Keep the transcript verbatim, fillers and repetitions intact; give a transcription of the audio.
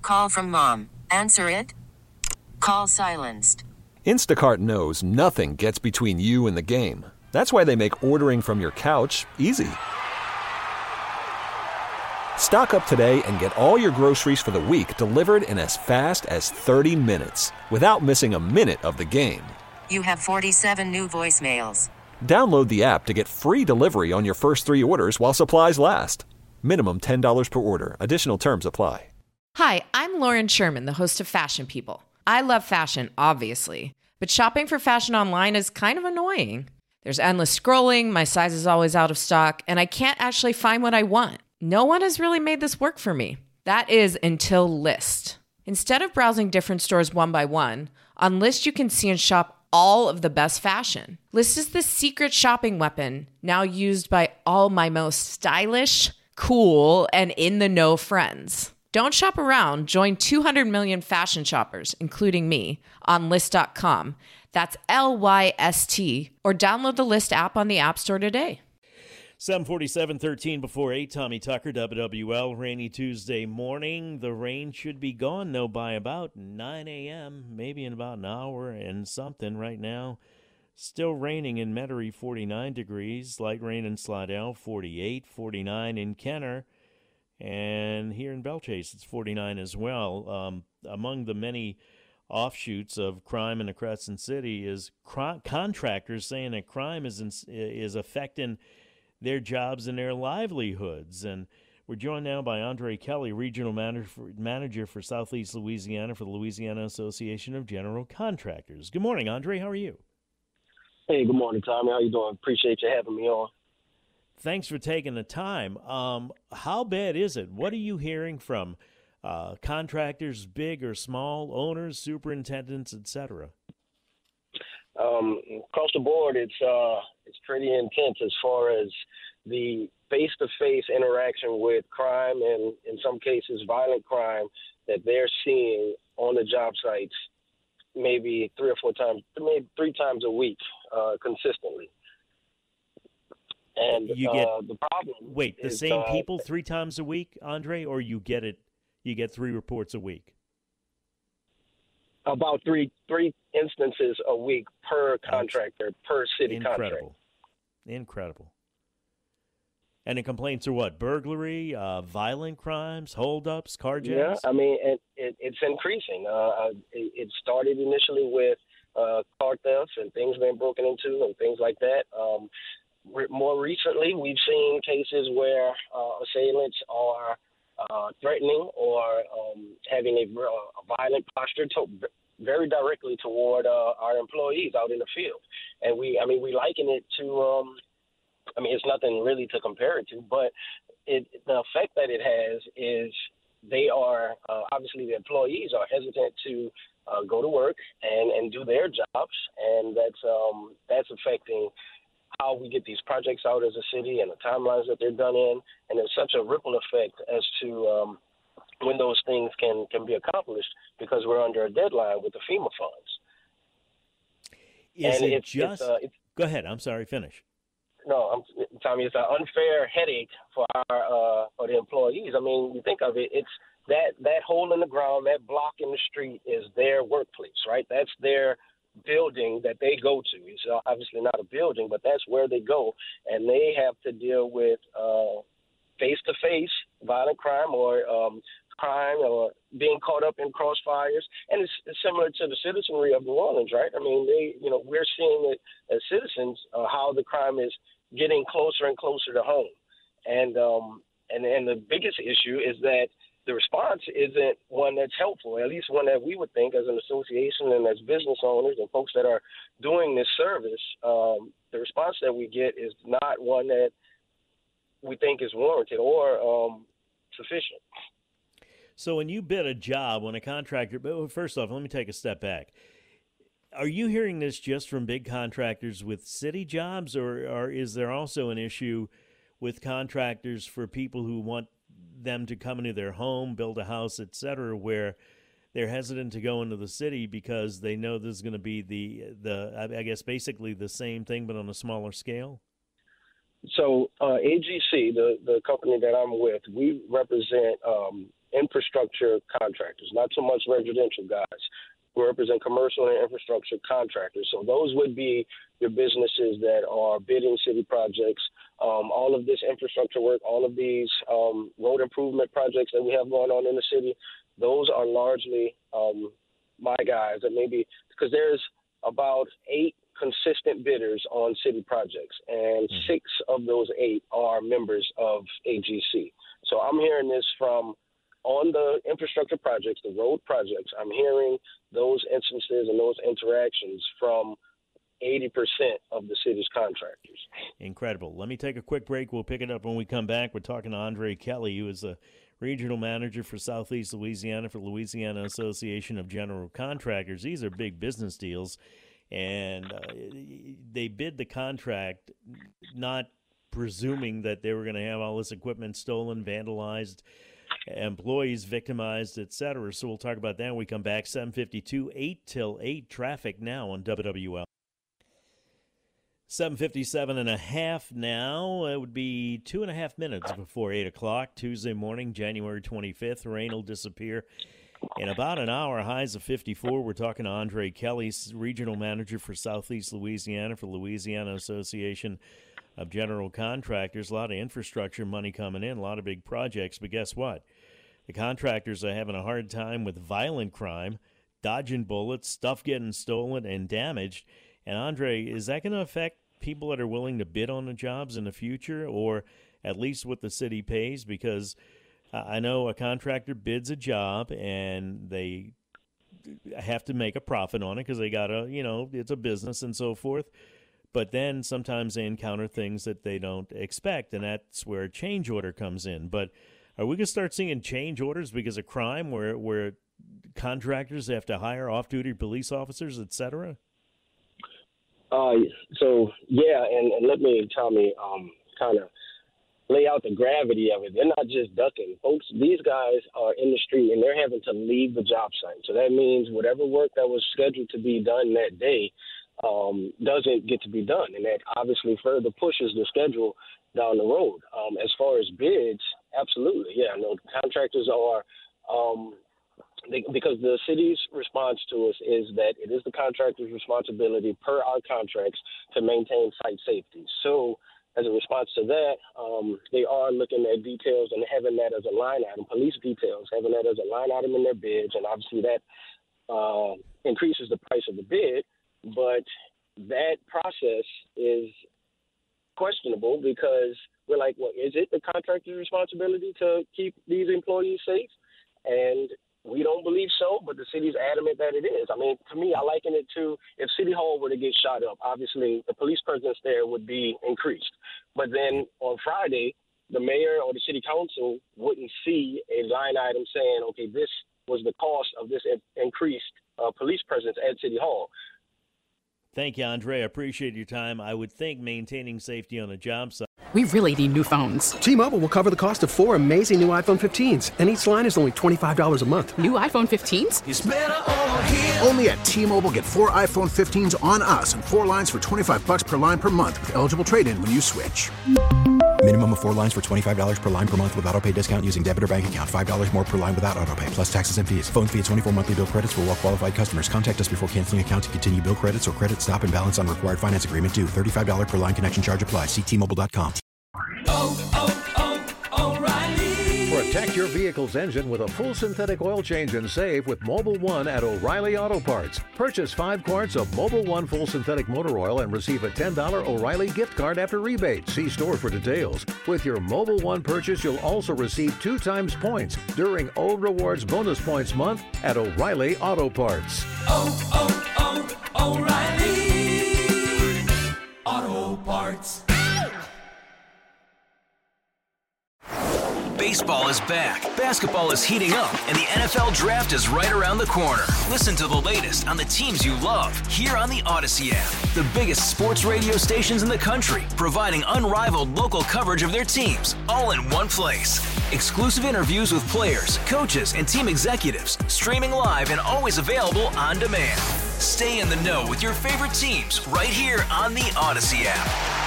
Call from mom. Answer it. Call silenced. Instacart knows nothing gets between you and the game. That's why they make ordering from your couch easy. Stock up today and get all your groceries for the week delivered in as fast as thirty minutes without missing a minute of the game. You have forty-seven new voicemails. Download the app to get free delivery on your first three orders while supplies last. Minimum ten dollars per order. Additional terms apply. Hi, I'm Lauren Sherman, the host of Fashion People. I love fashion, obviously, but shopping for fashion online is kind of annoying. There's endless scrolling, my size is always out of stock, and I can't actually find what I want. No one has really made this work for me. That is until Lyst. Instead of browsing different stores one by one, on Lyst you can see and shop all of the best fashion. Lyst is the secret shopping weapon now used by all my most stylish, cool, and in-the-know friends. Don't shop around. Join two hundred million fashion shoppers, including me, on Lyst dot com. That's L Y S T. Or download the Lyst app on the App Store today. seven forty-seven, thirteen before eight. Tommy Tucker, W W L. Rainy Tuesday morning. The rain should be gone, though, by about nine a.m., maybe in about an hour and something right now. Still raining in Metairie, forty-nine degrees. Light rain in Slidell, forty-eight, forty-nine in Kenner. And here in Belchase, it's forty-nine as well. Um, among the many offshoots of crime in the Crescent City is cr- contractors saying that crime is in, is affecting their jobs and their livelihoods. And we're joined now by Andre Kelly, Regional Manager for, Manager for Southeast Louisiana for the Louisiana Association of General Contractors. Good morning, Andre. How are you? Hey, good morning, Tommy. How you doing? Appreciate you having me on. Thanks for taking the time. Um, how bad is it? What are you hearing from uh, contractors, big or small, owners, superintendents, et cetera? Um, across the board, it's uh, it's pretty intense as far as the face-to-face interaction with crime and, in some cases, violent crime that they're seeing on the job sites maybe three or four times, maybe three times a week uh, consistently. And you get, uh, the problem wait, the is, same uh, people three times a week, Andre, or you get it, you get three reports a week? About three three instances a week per contractor, per city Incredible. contract. Incredible. And the complaints are what? Burglary, uh, violent crimes, holdups, carjacks? Yeah, I mean, it, it, it's increasing. Uh, it, it started initially with uh, car thefts and things being broken into and things like that. Um, re- more recently, we've seen cases where uh, assailants are uh, threatening or um, having a, a violent posture to, very directly toward uh, our employees out in the field. And we, I mean, we liken it to, um, I mean, it's nothing really to compare it to, but it, the effect that it has is they are, uh, obviously the employees are hesitant to uh, go to work and, and do their jobs. And that's, um, that's affecting how we get these projects out as a city and the timelines that they're done in. And there's such a ripple effect as to um, when those things can, can be accomplished because we're under a deadline with the FEMA funds. Is and it it's, just it's, uh, it's, – go ahead. I'm sorry. Finish. No, I'm, Tommy, it's an unfair headache for our uh, for the employees. I mean, you think of it, it's that, that hole in the ground, that block in the street is their workplace, right? That's their building that they go to. It's obviously not a building, but that's where they go, and they have to deal with uh, face-to-face violent crime or um, crime or being caught up in crossfires. And it's, it's similar to the citizenry of New Orleans, right? I mean, they, you know, we're seeing it as citizens uh, how the crime is getting closer and closer to home. And um, and and the biggest issue is that the response isn't one that's helpful, at least one that we would think as an association and as business owners and folks that are doing this service. Um, the response that we get is not one that we think is warranted or um, sufficient. So when you bid a job, when a contractor, but first off, let me take a step back. Are you hearing this just from big contractors with city jobs, or, or is there also an issue with contractors for people who want them to come into their home, build a house, et cetera, where they're hesitant to go into the city because they know there's going to be the, the I guess, basically the same thing but on a smaller scale? So uh, A G C, the, the company that I'm with, we represent um, infrastructure contractors, not so much residential guys. We represent commercial and infrastructure contractors. So those would be your businesses that are bidding city projects. Um, all of this infrastructure work, all of these um, road improvement projects that we have going on in the city, those are largely um, my guys. That maybe because there's about eight consistent bidders on city projects, and mm-hmm. six of those eight are members of A G C. So I'm hearing this from on the infrastructure projects, the road projects. I'm hearing those instances and those interactions from eighty percent of the city's contractors. Incredible. Let me take a quick break. We'll pick it up when we come back. We're talking to Andre Kelly, who is the regional manager for Southeast Louisiana for Louisiana Association of General Contractors. These are big business deals, and uh, they bid the contract not presuming that they were going to have all this equipment stolen, vandalized, employees victimized, et cetera. So we'll talk about that when we come back. seven fifty-two, eight till eight, traffic now on W W L. seven fifty-seven and a half now. It would be two and a half minutes before eight o'clock. Tuesday morning, January twenty-fifth. Rain will disappear in about an hour. Highs of fifty-four. We're talking to Andre Kelly, regional manager for Southeast Louisiana for Louisiana Association of General Contractors. A lot of infrastructure money coming in, a lot of big projects. But guess what? The contractors are having a hard time with violent crime, dodging bullets, stuff getting stolen and damaged. And, Andre, is that going to affect people that are willing to bid on the jobs in the future, or at least what the city pays? Because I know a contractor bids a job and they have to make a profit on it because they got to, you know, it's a business and so forth. But then sometimes they encounter things that they don't expect, and that's where a change order comes in. But are we going to start seeing change orders because of crime where where contractors have to hire off-duty police officers, et cetera? Uh, so, yeah, and, and let me, Tommy, um, kind of lay out the gravity of it. They're not just ducking. Folks, these guys are in the street, and they're having to leave the job site. So that means whatever work that was scheduled to be done that day um, doesn't get to be done, and that obviously further pushes the schedule down the road. Um, as far as bids, absolutely, yeah. No, contractors are um, they, because the city's response to us is that it is the contractor's responsibility per our contracts to maintain site safety. So as a response to that, um, they are looking at details and having that as a line item, police details, having that as a line item in their bids, and obviously that uh, increases the price of the bid. But that process is questionable because we're like, well, is it the contractor's responsibility to keep these employees safe? And we don't believe so, but the city's adamant that it is. I mean, to me, I liken it to if City Hall were to get shot up, obviously the police presence there would be increased. But then on Friday, the mayor or the city council wouldn't see a line item saying, okay, this was the cost of this increased uh, police presence at City Hall. Thank you, Andre. I appreciate your time. I would think maintaining safety on a job site. We really need new phones. T-Mobile will cover the cost of four amazing new iPhone fifteens, and each line is only twenty-five dollars a month. New iPhone fifteens? It's better over here. Only at T-Mobile, get four iPhone fifteens on us and four lines for twenty-five dollars per line per month with eligible trade-in when you switch. Minimum of four lines for twenty-five dollars per line per month with autopay discount using debit or bank account. five dollars more per line without autopay, plus taxes and fees. Phone fee at twenty-four monthly bill credits for well-qualified customers. Contact us before canceling account to continue bill credits or credit stop and balance on required finance agreement due. thirty-five dollars per line connection charge applies. See T Mobile dot com. Oh, oh, oh, O'Reilly. Protect your vehicle's engine with a full synthetic oil change and save with Mobil one at O'Reilly Auto Parts. Purchase five quarts of Mobil one full synthetic motor oil and receive a ten dollars O'Reilly gift card after rebate. See store for details. With your Mobil one purchase, you'll also receive two times points during O Rewards Bonus Points Month at O'Reilly Auto Parts. Oh, oh, oh, O'Reilly Auto Parts. Baseball is back, basketball is heating up, and the N F L Draft is right around the corner. Listen to the latest on the teams you love here on the Odyssey app. The biggest sports radio stations in the country, providing unrivaled local coverage of their teams, all in one place. Exclusive interviews with players, coaches, and team executives, streaming live and always available on demand. Stay in the know with your favorite teams right here on the Odyssey app.